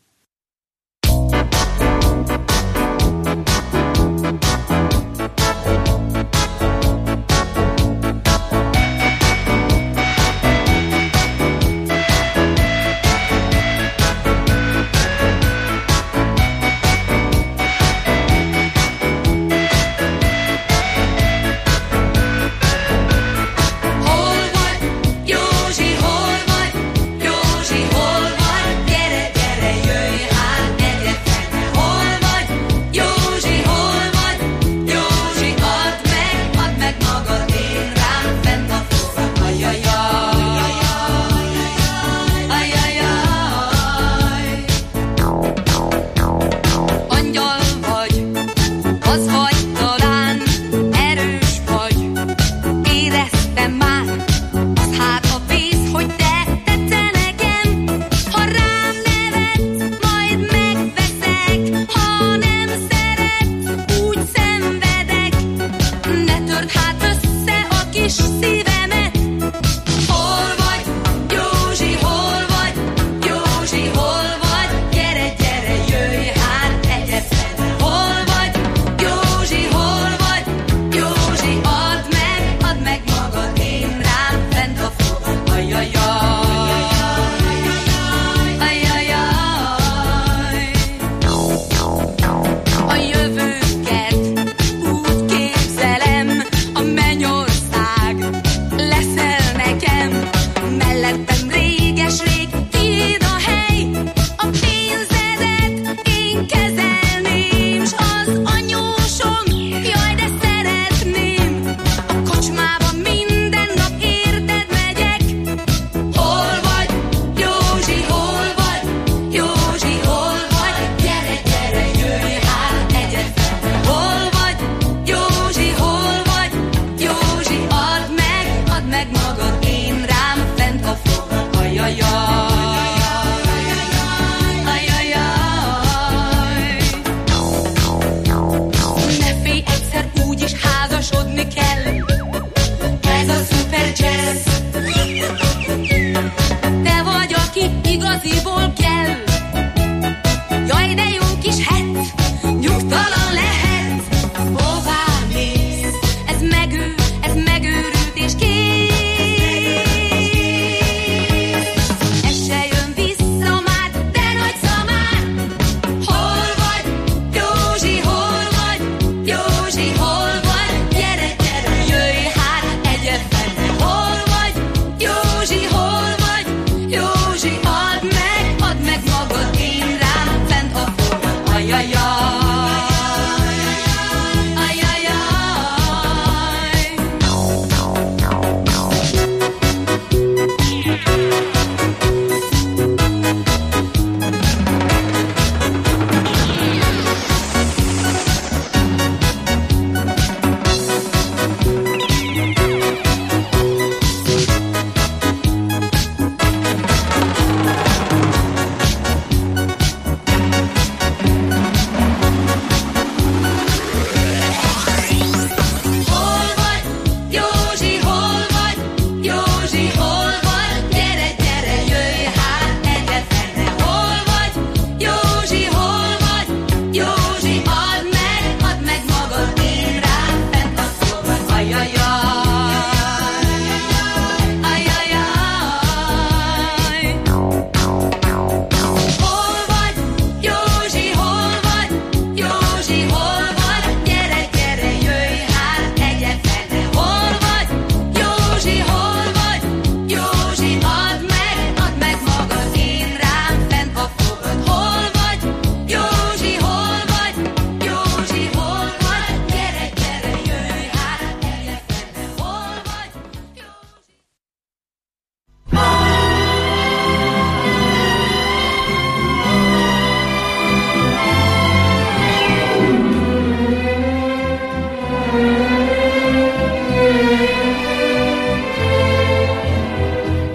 Hol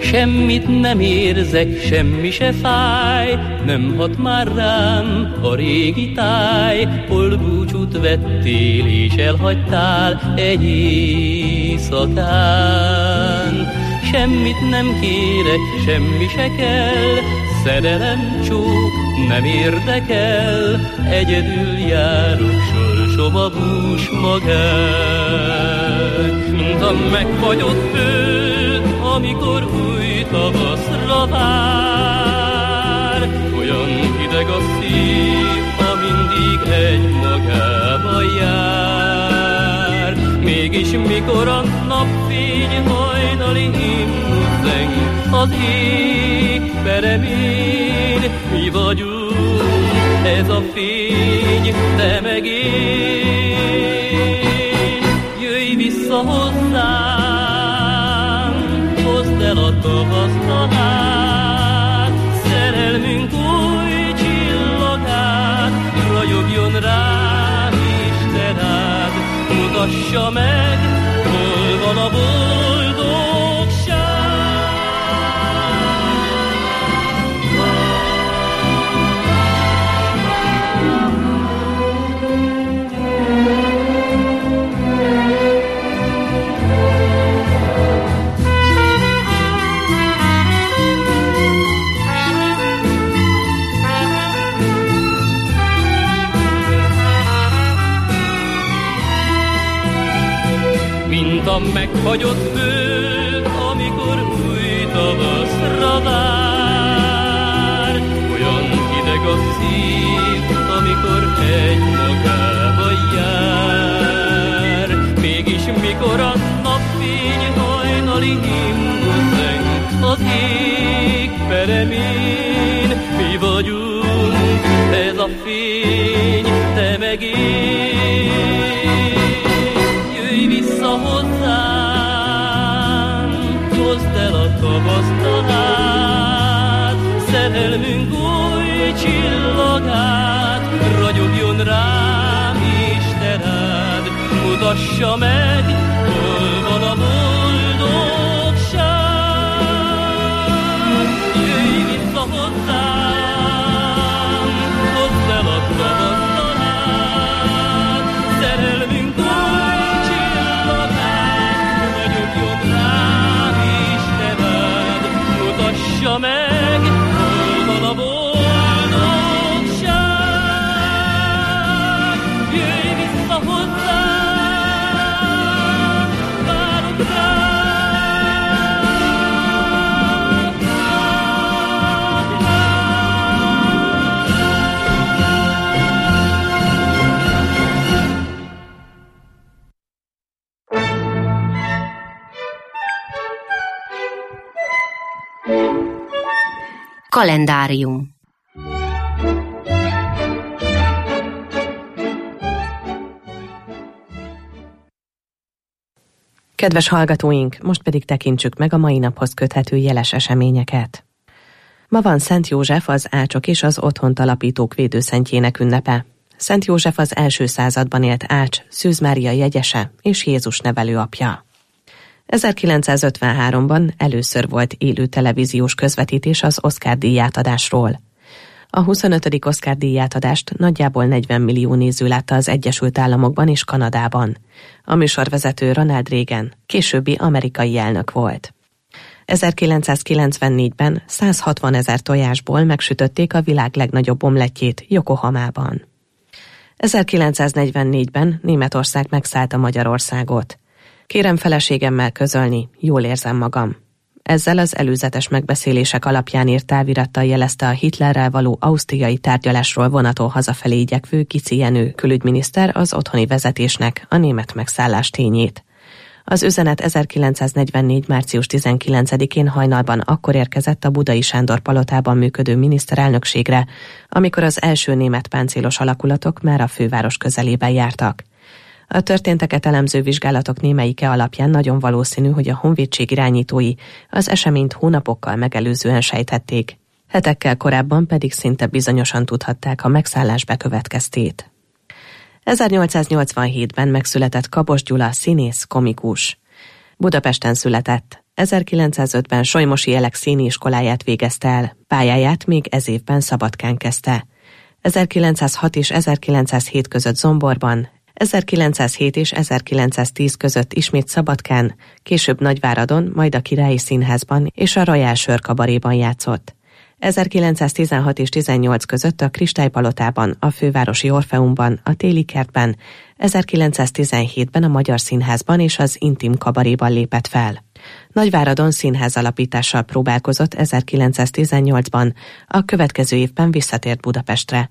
Semmit nem érzek, semmi se fáj, nem hat már rám a régi táj, hol búcsút vettél és elhagytál egy éjszakán. Semmit nem kérek, semmi se kell, szerelem csók nem érdekel, egyedül járok sorsom a bús magán. Mint a megfagyott föld, amikor új tavaszra vár, olyan hideg a szív, ha mindig egy magába jár. Mégis mikor a napfény hajnali himnusz zeng az ég peremén, mi vagyunk ez a fény, te meg én. Jöjj vissza hozzám, hozd el a tavasztalát, szerelmünk új csillagát, ragyogjon rám Isten rád, mutassa meg, hol van a boldogság. Mint a megfagyott föld, amikor új tavaszra vár, olyan hideg a szív, amikor egy magába jár. Mégis mikor a napfény hajnali himnusz zeng az ég peremén, mi vagyunk ez a fény, te meg én. Hozzám, hozd el a tavasztalát, szerelmünk új csillagát, ragyogjon rám Isten rád, mutassa meg, hol van a boldogság. Jöjj vissza hozzám, hozd el a tavasztalát, szerelmünk meg, hol van a boldogság. Jöjj vissza hozzám, várok rád. Kalendárium. Kedves hallgatóink, most pedig tekintsük meg a mai naphoz köthető jeles eseményeket. Ma van Szent József, az ácsok és az otthont alapítók védőszentjének ünnepe. Szent József az első században élt ács, Szűz Mária jegyese és Jézus nevelő apja. 1953-ban először volt élő televíziós közvetítés az Oscar-díj átadásról. A 25. Oscar-díj átadást nagyjából 40 millió néző látta az Egyesült Államokban és Kanadában. A műsorvezető Ronald Reagan, későbbi amerikai elnök volt. 1994-ben 160 000 tojásból megsütötték a világ legnagyobb omlettjét Yokohamában. 1944-ben Németország megszállta Magyarországot. Kérem feleségemmel közölni, jól érzem magam. Ezzel az előzetes megbeszélések alapján írt távirattal jelezte a Hitlerrel való ausztriai tárgyalásról vonató hazafelé igyekvő Kici Jenő külügyminiszter az otthoni vezetésnek a német megszállás tényét. Az üzenet 1944. március 19-én hajnalban akkor érkezett a Budai Sándor palotában működő miniszterelnökségre, amikor az első német páncélos alakulatok már a főváros közelében jártak. A történteket elemző vizsgálatok némelyike alapján nagyon valószínű, hogy a honvédség irányítói az eseményt hónapokkal megelőzően sejthették. Hetekkel korábban pedig szinte bizonyosan tudhatták a megszállás bekövetkeztét. 1887-ben megszületett Kabos Gyula, színész, komikus. Budapesten született. 1905-ben Solymosi Elek színiiskoláját végezte el, pályáját még ez évben Szabadkán kezdte. 1906 és 1907 között Zomborban, 1907 és 1910 között ismét Szabadkán, később Nagyváradon, majd a Királyi Színházban és a Royal Sör kabaréban játszott. 1916 és 18 között a Kristálypalotában, a Fővárosi Orfeumban, a Téli Kertben, 1917-ben a Magyar Színházban és az Intim kabaréban lépett fel. Nagyváradon színház alapítással próbálkozott 1918-ban, a következő évben visszatért Budapestre.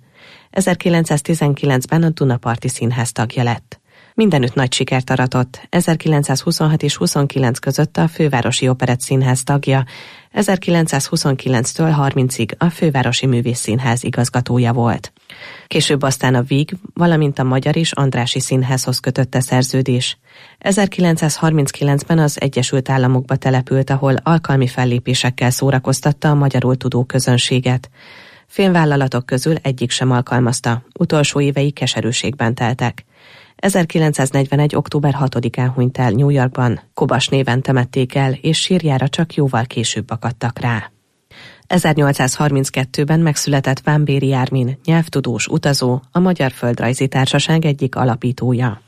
1919-ben a Dunaparti Színház tagja lett. Mindenütt nagy sikert aratott, 1926 és 29 között a Fővárosi Operett Színház tagja, 1929-től 30-ig a Fővárosi Művészszínház igazgatója volt. Később aztán a Víg, valamint a Magyar és Andrássy Színházhoz kötötte szerződés. 1939-ben az Egyesült Államokba települt, ahol alkalmi fellépésekkel szórakoztatta a magyarul tudó közönséget. Filmvállalatok közül egyik sem alkalmazta, utolsó évei keserűségben teltek. 1941. október 6-án hunyt el New Yorkban, Kobas néven temették el, és sírjára csak jóval később akadtak rá. 1832-ben megszületett Vámbéry Ármin, nyelvtudós, utazó, a Magyar Földrajzi Társaság egyik alapítója.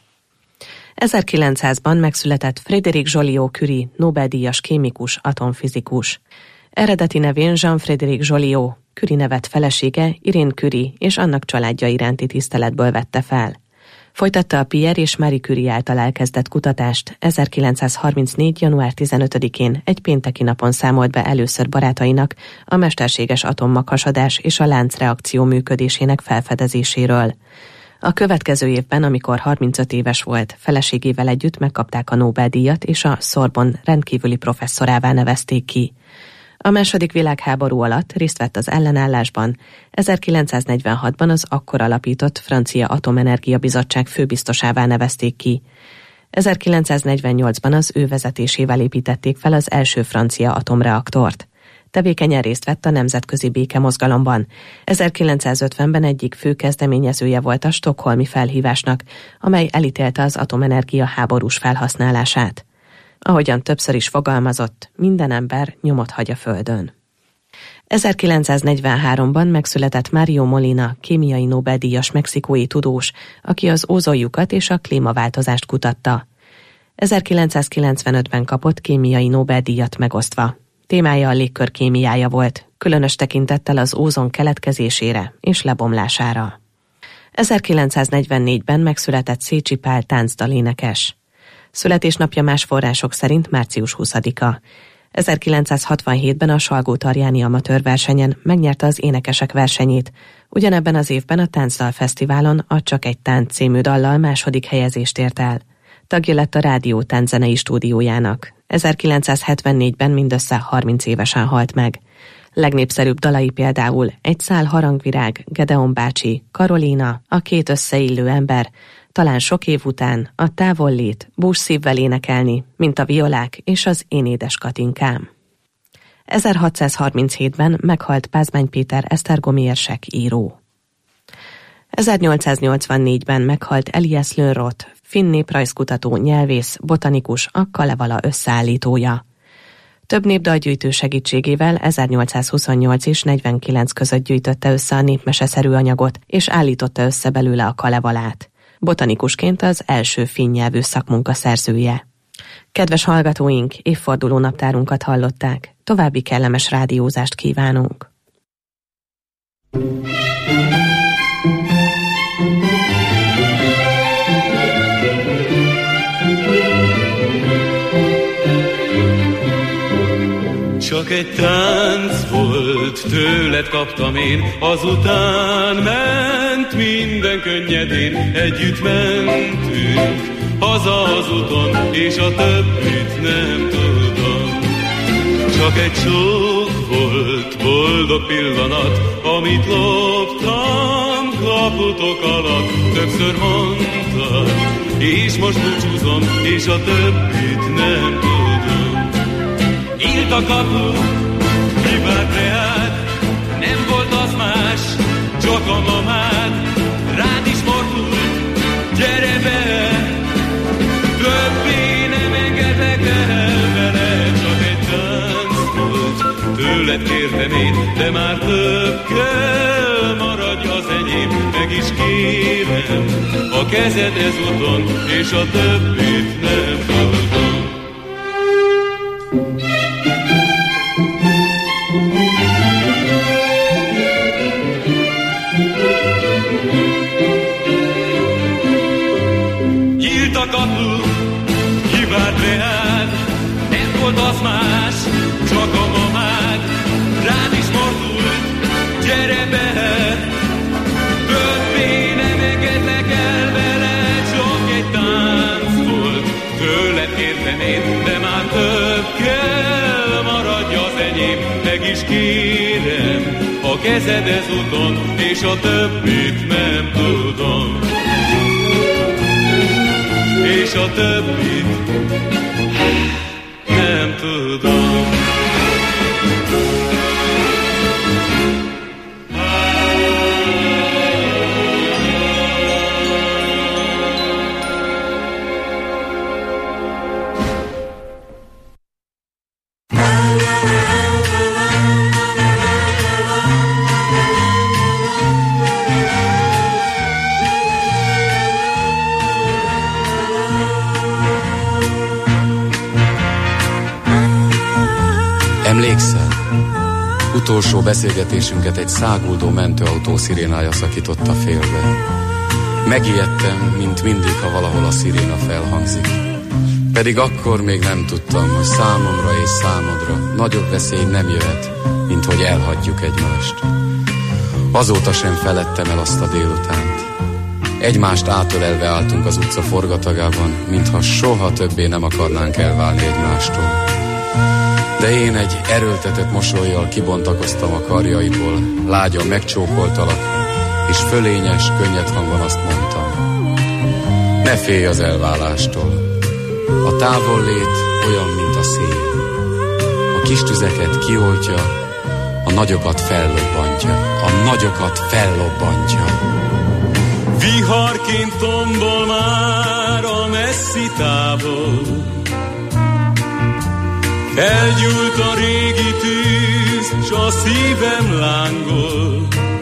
1900-ban megszületett Frédéric Joliot-Curie, Nobel-díjas kémikus, atomfizikus. Eredeti nevén Jean-Frédéric Joliot, Curie nevet felesége Irene Curie és annak családja iránti tiszteletből vette fel. Folytatta a Pierre és Marie Curie által elkezdett kutatást, 1934. január 15-én egy pénteki napon számolt be először barátainak a mesterséges atommaghasadás és a láncreakció működésének felfedezéséről. A következő évben, amikor 35 éves volt, feleségével együtt megkapták a Nobel-díjat, és a Sorbonne rendkívüli professzorává nevezték ki. A második világháború alatt részt vett az ellenállásban, 1946-ban az akkor alapított Francia Atomenergia Bizottság főbiztosává nevezték ki. 1948-ban az ő vezetésével építették fel az első francia atomreaktort. Tevékenyen részt vett a nemzetközi békemozgalomban. 1950-ben egyik fő kezdeményezője volt a stockholmi felhívásnak, amely elítélte az atomenergia háborús felhasználását. Ahogyan többször is fogalmazott, minden ember nyomot hagy a földön. 1943-ban megszületett Mario Molina, kémiai Nobel-díjas mexikói tudós, aki az ózonlyukat és a klímaváltozást kutatta. 1995-ben kapott kémiai Nobel-díjat megosztva. Témája a légkör kémiája volt, különös tekintettel az ózon keletkezésére és lebomlására. 1944-ben megszületett Szécsi Pál táncdalénekes. Születésnapja más források szerint március 20-a. 1967-ben a Salgó-Tarjáni amatőr versenyen megnyerte az énekesek versenyét. Ugyanebben az évben a Táncdal Fesztiválon a Csak egy tánc című dallal második helyezést ért el. Tagja lett a Rádió tánczenei stúdiójának. 1974-ben mindössze 30 évesen halt meg. Legnépszerűbb dalai például Egy szál harangvirág, Gedeon bácsi, Karolina, A két összeillő ember, talán sok év után a Távollét, Bús szívvel énekelni, mint a violák és az Én édes Katinkám. 1637-ben meghalt Pázmány Péter esztergomi érsek író. 1884-ben meghalt Elias Lönnroth, finn néprajzkutató, nyelvész, botanikus, a Kalevala összeállítója. Több népdalgyűjtő segítségével 1828 és 49 között gyűjtötte össze a népmeseszerű anyagot, és állította össze belőle a Kalevalát. Botanikusként az első finn nyelvű szakmunka szerzője. Kedves hallgatóink, évforduló naptárunkat hallották. További kellemes rádiózást kívánunk. Csak egy tánc volt, tőled kaptam én, azután ment minden könnyedén. Együtt mentünk haza az úton, és a többit nem tudom. Csak egy csók volt, boldog pillanat, amit loptam kaputok alatt. Többször mondtad, és most búcsúzom, és a többit nem tudom. Nyílt a kapu, hibád reád, nem volt az más, csak a mamád. Rád is mordult, gyere be, többé nem engedlek el vele. Csak egy tőled kértem én, de már több kell, maradj az enyém, meg is kérem a kezed ezúton, és a többit nem tudom. Nyílt a kapu, kivárt reád, nem volt az más, csak a mamád, rád is mordult, gyere be, többé nem engedlek el veled, csak egy tánc volt, tőled kértem én, de már több kell, maradj az enyém, meg is kérem a kezed ezúton, és a többit nem tudom. És a többit nem tudom. Emlékszel? Utolsó beszélgetésünket egy száguldó mentőautó szirénája szakította félbe. Megijedtem, mint mindig, ha valahol a sziréna felhangzik. Pedig akkor még nem tudtam, hogy számomra és számodra nagyobb veszély nem jöhet, mint hogy elhagyjuk egymást. Azóta sem feledtem el azt a délutánt. Egymást átölelve álltunk az utca forgatagában, mintha soha többé nem akarnánk elválni egymástól. De én egy erőltetett mosollyal kibontakoztam a karjaiból, lágyan megcsókoltalak, és fölényes, könnyed hangon azt mondtam: ne félj az elválástól. A távollét olyan, mint a szél. A kis tüzeket kioltja, a nagyokat fellobbantja. A nagyokat fellobbantja. Viharként tombol már a messzi távol, elgyújt a régi tűz, s a szívem lángol.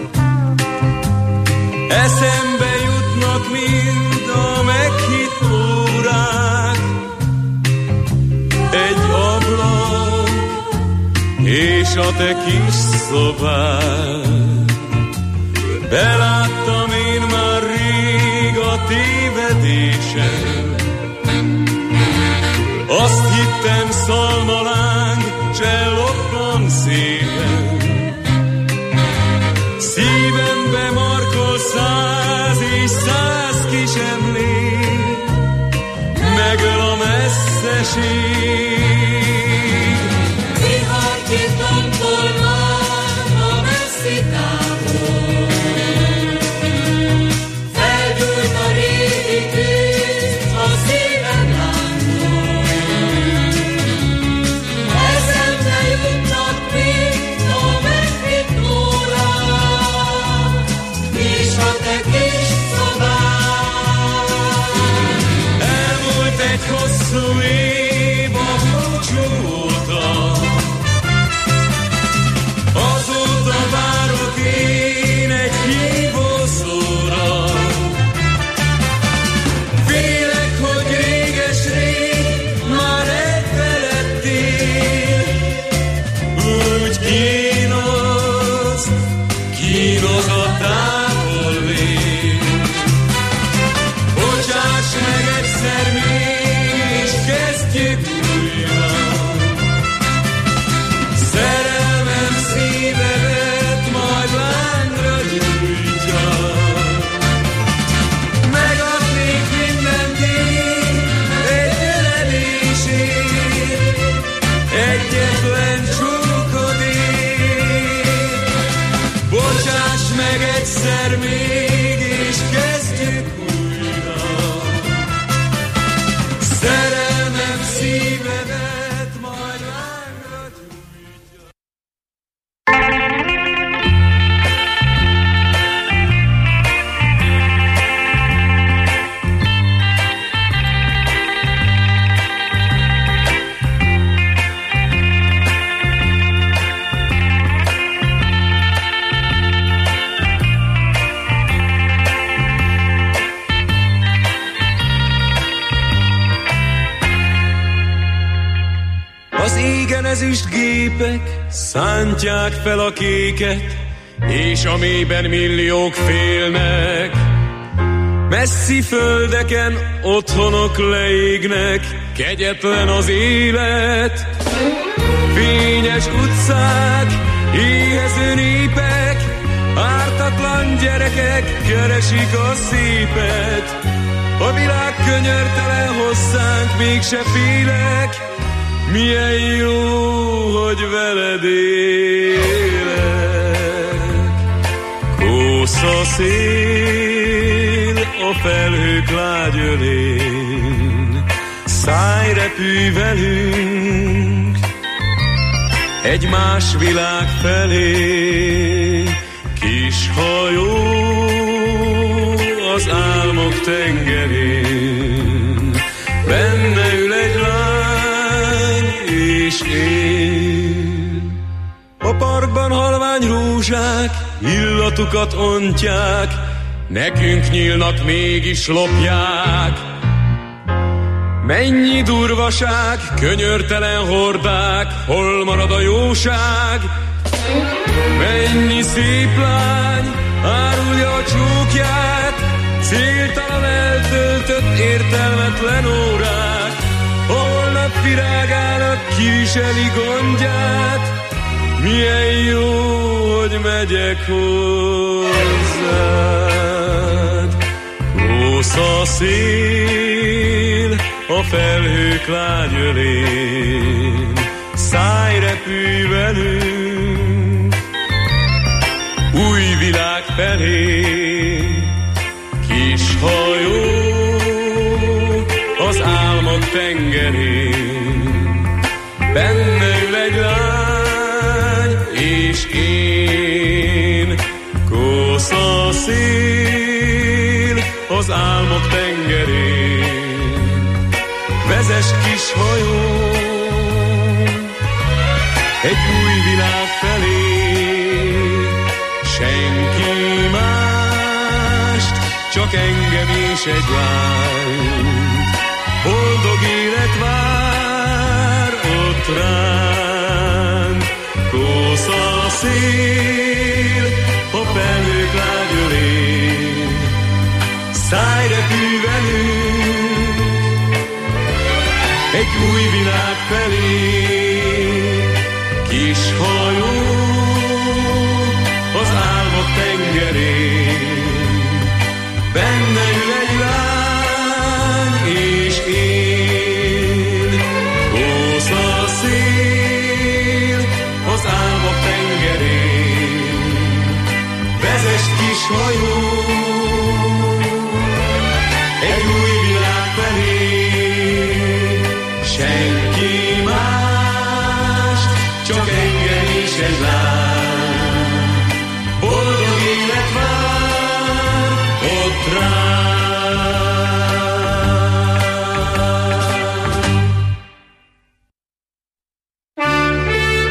Eszembe jutnak mind a meghitt órák, egy ablak és a te kis szobád. Beláttam én már rég a tévedésem, azt hittem szalmaláng, cselloppan szépen. Szívembe markol 100 és 100 kis emlék, megöl a messzeség. Viharként tombol már a messzi távol, felgyújt a régi tűz, a szívem lángol. Eszembe jutnak mind a meghitt órák, és a te kis szobád. Elmúlt egy hosszú év a búcsú óta, azóta várok én egy hívószóra. Félek, hogy réges-rég már elfeledtél, úgy kínos a távolvét. Bocsáss meg egyszer még, és kezdjük újra. Szerelmem szívedet majd lángra gyújtja. Megadnék mindent én egy ölelésért, egyetlen csókodért. Bocsáss meg egyszer még, és kezdjük újra. Szerelmem szívedet majd lángra gyújtja. turist gépek szántják fel a kéket, és a mélyben milliók félnek. Messzi földeken otthonok leégnek, kegyetlen az élet. Fényes utcák, éhező népek, ártatlan gyerekek keresik a szépet. A világ könyörtelen hozzánk, mégse félek, milyen jó, hogy veled élek. Kósz a szél a felhők lágy ölén, szállj, repülj velünk egy más világ felé. Kis hajó az álmok tengerén, benne ül egy lány és én. A parkban halvány rózsák illatukat ontják, nekünk nyílnak, mégis lopják. Mennyi durvaság, könyörtelen hordák, hol marad a jóság? Mennyi szép lány árulja a csókját, céltalan eltöltött értelmetlen órák. A holnap virágának kiviseli gondját, milyen jó, hogy megyek hozzád. Kósz a szél a felhők lágy ölén, szállj, repülj velünk új világ felé. Kis hajó az álmok tengerén, benne ül egy lány és én. Kósz a szél az álmok tengerén, vezess kis hajó egy új világ felé. Senki mást, csak engem és egy lányt, boldog élet vár ott ránk. Kósz a szél a felhők lágy ölén, szállj, repülj velünk egy új világ felé. Kis hajó az álmok tengerén, benne ül egy lány és én. Kósz a szél az álmok tengerén, vezess kis hajó egy új világ felé. Senki más, csak engem is egy lány, boldog élet vár ott rám.